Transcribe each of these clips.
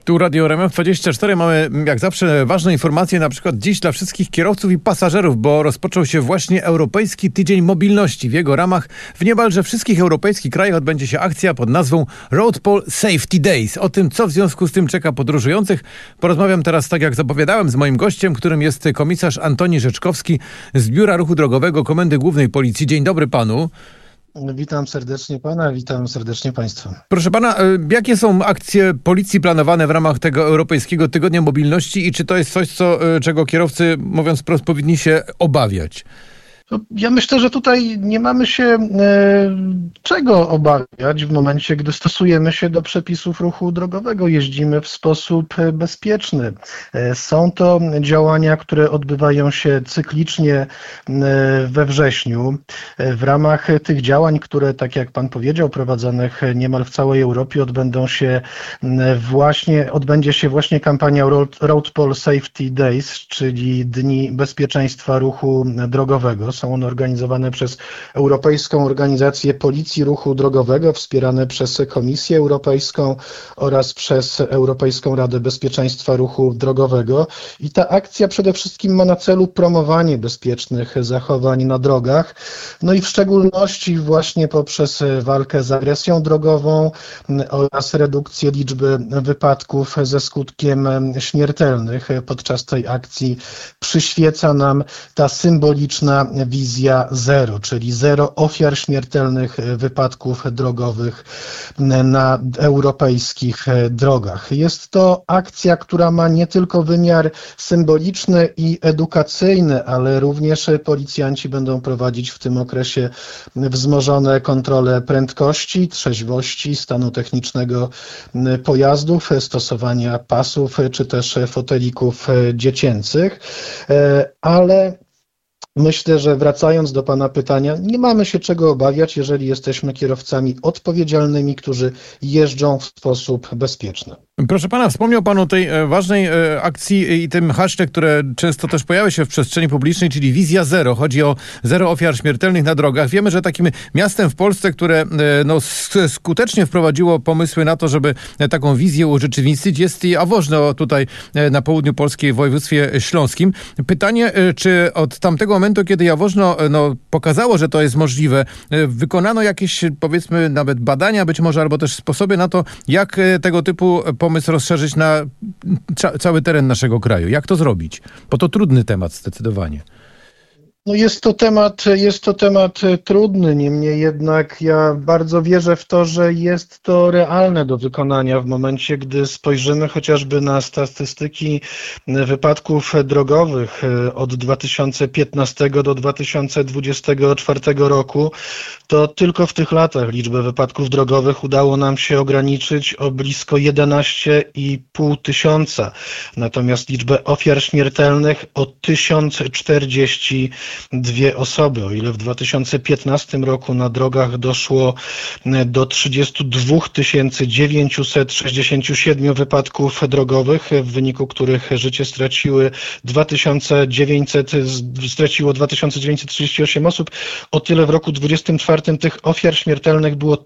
Tu Radio RMF24 mamy jak zawsze ważne informacje, na przykład dziś dla wszystkich kierowców i pasażerów, bo rozpoczął się właśnie Europejski Tydzień Mobilności. W jego ramach w niemalże wszystkich europejskich krajach odbędzie się akcja pod nazwą Road Pol Safety Days. O tym, co w związku z tym czeka podróżujących, porozmawiam teraz, tak jak zapowiadałem, z moim gościem, którym jest komisarz Antoni Rzeczkowski z Biura Ruchu Drogowego Komendy Głównej Policji. Dzień dobry panu. Witam serdecznie pana, witam serdecznie państwa. Proszę pana, jakie są akcje policji planowane w ramach tego Europejskiego Tygodnia Mobilności i czy to jest coś, czego kierowcy, mówiąc wprost, powinni się obawiać? Ja myślę, że tutaj nie mamy się czego obawiać w momencie, gdy stosujemy się do przepisów ruchu drogowego. Jeździmy w sposób bezpieczny. Są to działania, które odbywają się cyklicznie we wrześniu. W ramach tych działań, które, tak jak pan powiedział, prowadzonych niemal w całej Europie, odbędzie się właśnie kampania Road Pol Safety Days, czyli Dni Bezpieczeństwa Ruchu Drogowego. Są one organizowane przez Europejską Organizację Policji Ruchu Drogowego, wspierane przez Komisję Europejską oraz przez Europejską Radę Bezpieczeństwa Ruchu Drogowego. I ta akcja przede wszystkim ma na celu promowanie bezpiecznych zachowań na drogach, no i w szczególności właśnie poprzez walkę z agresją drogową oraz redukcję liczby wypadków ze skutkiem śmiertelnych. Podczas tej akcji przyświeca nam ta symboliczna wizja zero, czyli zero ofiar śmiertelnych wypadków drogowych na europejskich drogach. Jest to akcja, która ma nie tylko wymiar symboliczny i edukacyjny, ale również policjanci będą prowadzić w tym okresie wzmożone kontrole prędkości, trzeźwości, stanu technicznego pojazdów, stosowania pasów czy też fotelików dziecięcych, ale myślę, że wracając do pana pytania, nie mamy się czego obawiać, jeżeli jesteśmy kierowcami odpowiedzialnymi, którzy jeżdżą w sposób bezpieczny. Proszę pana, wspomniał pan o tej ważnej akcji i tym hashtag, które często też pojawia się w przestrzeni publicznej, czyli wizja zero. Chodzi o zero ofiar śmiertelnych na drogach. Wiemy, że takim miastem w Polsce, które skutecznie wprowadziło pomysły na to, żeby taką wizję urzeczywistnić, jest i Jaworzno tutaj na południu Polski w województwie śląskim. Pytanie, czy od tamtego momentu, kiedy Jaworzno pokazało, że to jest możliwe, wykonano jakieś, powiedzmy, nawet badania być może, albo też sposoby na to, jak tego typu pomysł rozszerzyć na cały teren naszego kraju. Jak to zrobić? Bo to trudny temat zdecydowanie. No jest to temat trudny, niemniej jednak ja bardzo wierzę w to, że jest to realne do wykonania w momencie, gdy spojrzymy chociażby na statystyki wypadków drogowych od 2015 do 2024 roku, to tylko w tych latach liczbę wypadków drogowych udało nam się ograniczyć o blisko 11,5 tysiąca, natomiast liczbę ofiar śmiertelnych o 1042 osoby. O ile w 2015 roku na drogach doszło do 32 967 wypadków drogowych, w wyniku których życie straciło 2938 osób, o tyle w roku 2024 tych ofiar śmiertelnych było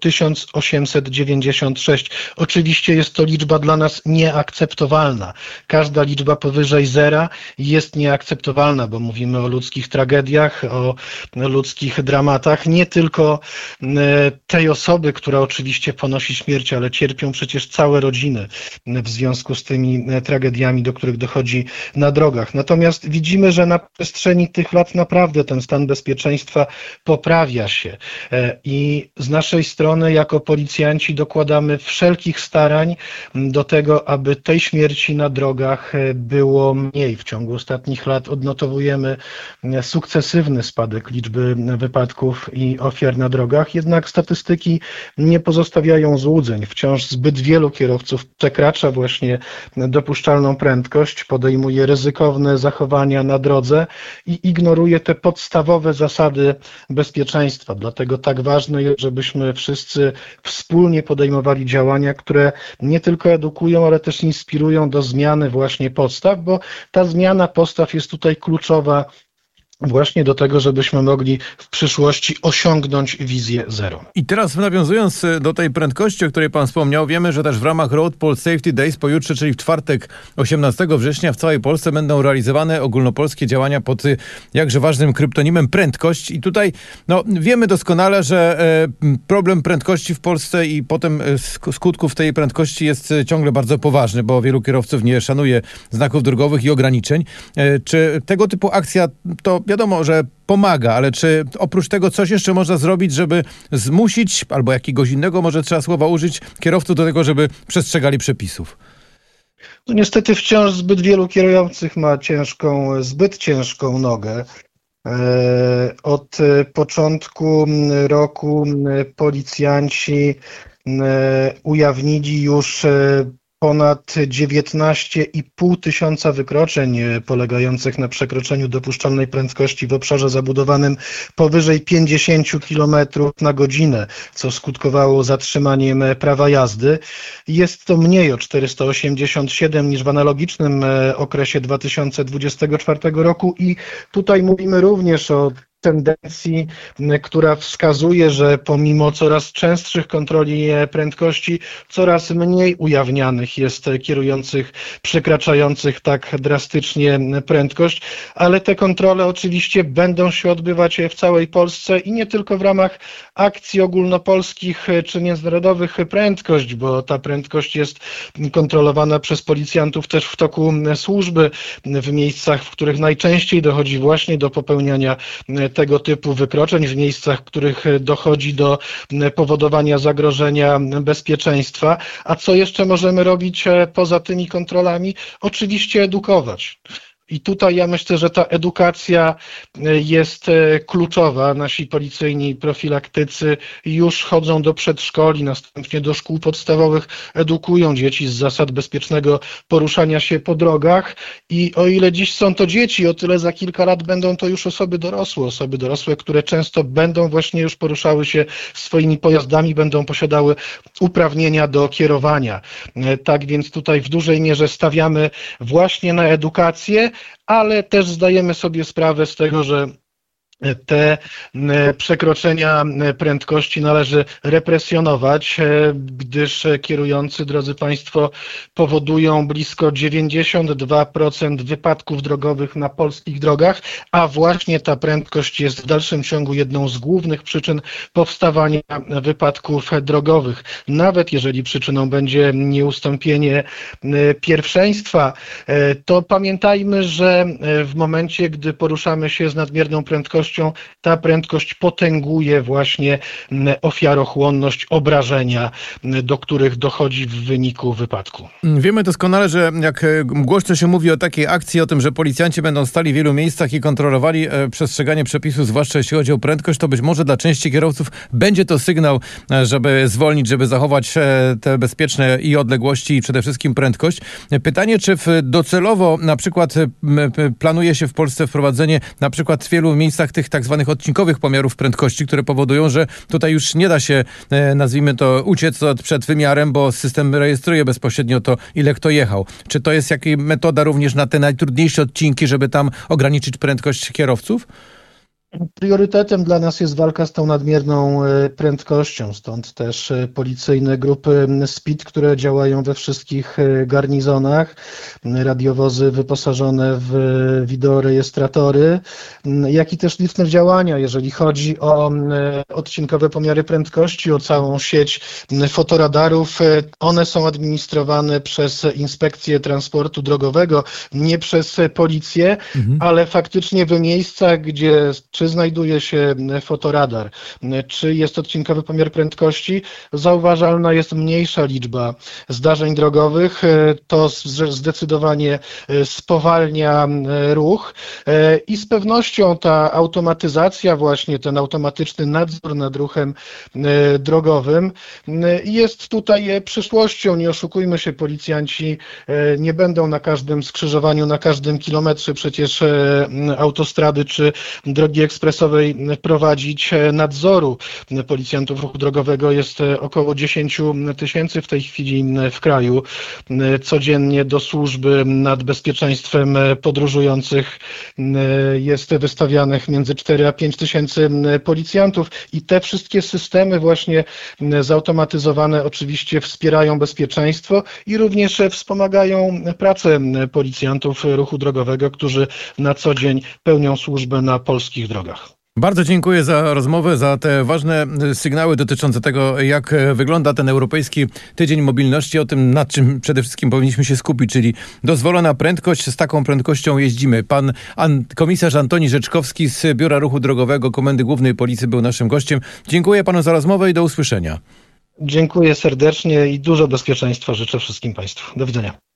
1896. Oczywiście jest to liczba dla nas nieakceptowalna. Każda liczba powyżej zera jest nieakceptowalna, bo mówimy o ludzkich tragediach, o ludzkich dramatach, nie tylko tej osoby, która oczywiście ponosi śmierć, ale cierpią przecież całe rodziny w związku z tymi tragediami, do których dochodzi na drogach. Natomiast widzimy, że na przestrzeni tych lat naprawdę ten stan bezpieczeństwa poprawia się i z naszej strony jako policjanci dokładamy wszelkich starań do tego, aby tej śmierci na drogach było mniej. W ciągu ostatnich lat odnotowujemy sukcesywny spadek liczby wypadków i ofiar na drogach, jednak statystyki nie pozostawiają złudzeń. Wciąż zbyt wielu kierowców przekracza właśnie dopuszczalną prędkość, podejmuje ryzykowne zachowania na drodze i ignoruje te podstawowe zasady bezpieczeństwa. Dlatego tak ważne jest, żebyśmy wszyscy wspólnie podejmowali działania, które nie tylko edukują, ale też inspirują do zmiany właśnie postaw, bo ta zmiana postaw jest tutaj kluczowa właśnie do tego, żebyśmy mogli w przyszłości osiągnąć wizję zero. I teraz nawiązując do tej prędkości, o której pan wspomniał, wiemy, że też w ramach Road Pol Safety Days pojutrze, czyli w czwartek 18 września w całej Polsce będą realizowane ogólnopolskie działania pod jakże ważnym kryptonimem prędkość. I tutaj wiemy doskonale, że problem prędkości w Polsce i potem skutków tej prędkości jest ciągle bardzo poważny, bo wielu kierowców nie szanuje znaków drogowych i ograniczeń. Czy tego typu akcja to wiadomo, że pomaga, ale czy oprócz tego coś jeszcze można zrobić, żeby zmusić, albo jakiegoś innego może trzeba słowa użyć, kierowców do tego, żeby przestrzegali przepisów? No niestety wciąż zbyt wielu kierujących ma zbyt ciężką nogę. Od początku roku policjanci ujawnili już ponad 19,5 tysiąca wykroczeń polegających na przekroczeniu dopuszczalnej prędkości w obszarze zabudowanym powyżej 50 km na godzinę, co skutkowało zatrzymaniem prawa jazdy. Jest to mniej o 487 niż w analogicznym okresie 2024 roku i tutaj mówimy również o tendencji, która wskazuje, że pomimo coraz częstszych kontroli prędkości, coraz mniej ujawnianych jest kierujących przekraczających tak drastycznie prędkość, ale te kontrole oczywiście będą się odbywać w całej Polsce i nie tylko w ramach akcji ogólnopolskich czy międzynarodowych prędkość, bo ta prędkość jest kontrolowana przez policjantów też w toku służby w miejscach, w których najczęściej dochodzi właśnie do popełniania tego typu wykroczeń, w miejscach, w których dochodzi do powodowania zagrożenia bezpieczeństwa. A co jeszcze możemy robić poza tymi kontrolami? Oczywiście edukować. I tutaj ja myślę, że ta edukacja jest kluczowa. Nasi policyjni profilaktycy już chodzą do przedszkoli, następnie do szkół podstawowych, edukują dzieci z zasad bezpiecznego poruszania się po drogach i o ile dziś są to dzieci, o tyle za kilka lat będą to już osoby dorosłe, które często będą właśnie już poruszały się swoimi pojazdami, będą posiadały uprawnienia do kierowania. Tak więc tutaj w dużej mierze stawiamy właśnie na edukację, ale też zdajemy sobie sprawę z tego, że te przekroczenia prędkości należy represjonować, gdyż kierujący, drodzy Państwo, powodują blisko 92% wypadków drogowych na polskich drogach, a właśnie ta prędkość jest w dalszym ciągu jedną z głównych przyczyn powstawania wypadków drogowych. Nawet jeżeli przyczyną będzie nieustąpienie pierwszeństwa, to pamiętajmy, że w momencie, gdy poruszamy się z nadmierną prędkością, ta prędkość potęguje właśnie ofiarochłonność, obrażenia, do których dochodzi w wyniku wypadku. Wiemy doskonale, że jak głośno się mówi o takiej akcji, o tym, że policjanci będą stali w wielu miejscach i kontrolowali przestrzeganie przepisów, zwłaszcza jeśli chodzi o prędkość, to być może dla części kierowców będzie to sygnał, żeby zwolnić, żeby zachować te bezpieczne i odległości i przede wszystkim prędkość. Pytanie, czy docelowo na przykład planuje się w Polsce wprowadzenie na przykład w wielu miejscach tych tak zwanych odcinkowych pomiarów prędkości, które powodują, że tutaj już nie da się, nazwijmy to, uciec przed wymiarem, bo system rejestruje bezpośrednio to, ile kto jechał. Czy to jest jakaś metoda również na te najtrudniejsze odcinki, żeby tam ograniczyć prędkość kierowców? Priorytetem dla nas jest walka z tą nadmierną prędkością, stąd też policyjne grupy SPID, które działają we wszystkich garnizonach, radiowozy wyposażone w wideorejestratory, jak i też liczne działania, jeżeli chodzi o odcinkowe pomiary prędkości, o całą sieć fotoradarów. One są administrowane przez Inspekcję Transportu Drogowego, nie przez policję, ale faktycznie w miejscach, gdzie czy znajduje się fotoradar, czy jest odcinkowy pomiar prędkości, zauważalna jest mniejsza liczba zdarzeń drogowych. To zdecydowanie spowalnia ruch i z pewnością ta automatyzacja, właśnie ten automatyczny nadzór nad ruchem drogowym jest tutaj przyszłością. Nie oszukujmy się, policjanci nie będą na każdym skrzyżowaniu, na każdym kilometrze przecież autostrady czy drogi ekspresowej prowadzić nadzoru policjantów ruchu drogowego. Jest około 10 tysięcy w tej chwili w kraju. Codziennie do służby nad bezpieczeństwem podróżujących jest wystawianych między 4 a 5 tysięcy policjantów i te wszystkie systemy właśnie zautomatyzowane oczywiście wspierają bezpieczeństwo i również wspomagają pracę policjantów ruchu drogowego, którzy na co dzień pełnią służbę na polskich drogach. Bardzo dziękuję za rozmowę, za te ważne sygnały dotyczące tego, jak wygląda ten Europejski Tydzień Mobilności, o tym, nad czym przede wszystkim powinniśmy się skupić, czyli dozwolona prędkość, z taką prędkością jeździmy. Pan komisarz Antoni Rzeczkowski z Biura Ruchu Drogowego Komendy Głównej Policji był naszym gościem. Dziękuję panu za rozmowę i do usłyszenia. Dziękuję serdecznie i dużo bezpieczeństwa życzę wszystkim państwu. Do widzenia.